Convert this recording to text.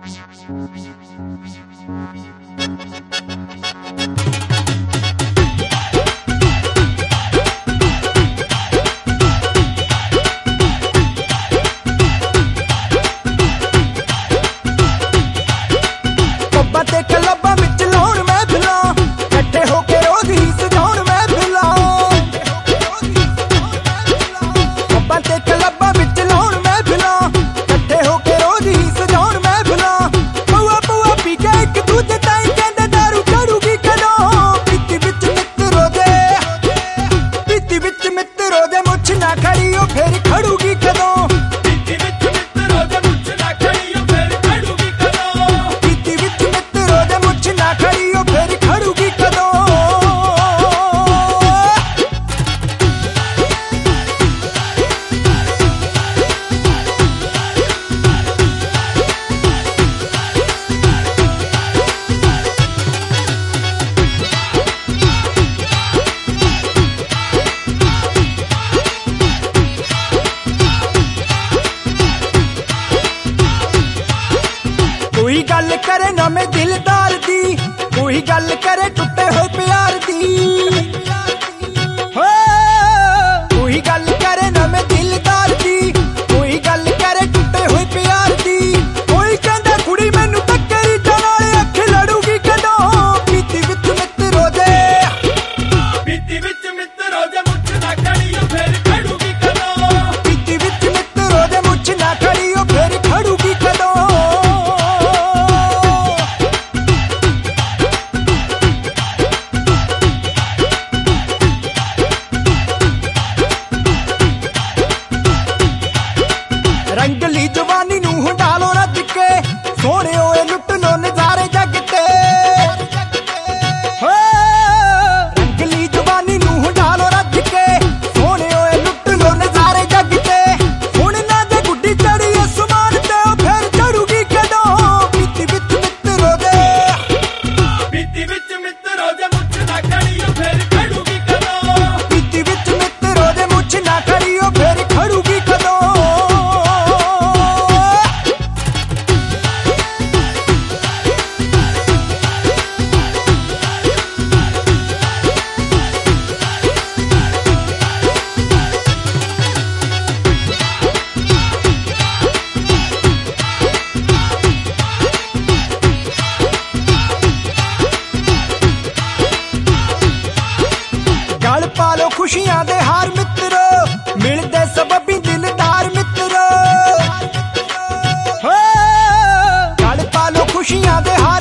कोई गल करे नवे दिलदार दी, कोई गल करे टुटे हुए प्यार दी। कोई गल करे नवे दिलदार दी, कोई गल करे टुटे हुए प्यार दी। कोई कहंदा कुड़ी मैनू टक्करी नाले अख लड़ूगी कदों, पीती विच मित्रो दे, पीती विच मित्रो दे मुछ ना खड़ियो फिर खड़ूगी कदों, पीती विच मित्रो दे मुछ ना खड़ियो फिर खड़ूगी कदों। रंगली जवानी नू हंडालो रज के, सोने ओए लुट लो नजारे जग ते। रंगली जवानी नू हंडालो रज के, सोने ओए लुट लो नजारे जग ते। हुण ना जे गुड्डी चढ़ी आसमान ते फिर चढ़ूगी कदों, पीती विच मित्रो दे, पीती विच मित्रो दे मुछ ना खड़ियो फिर खड़ूगी कदों, पीती विच मित्रो दे मुछ ना खड़ियो फिर खड़ूगी कदों। गल पालो खुशियां दे हार मित्रो, मिलदे सबबी दिलदार मित्रो। गल पालो खुशियां दे हार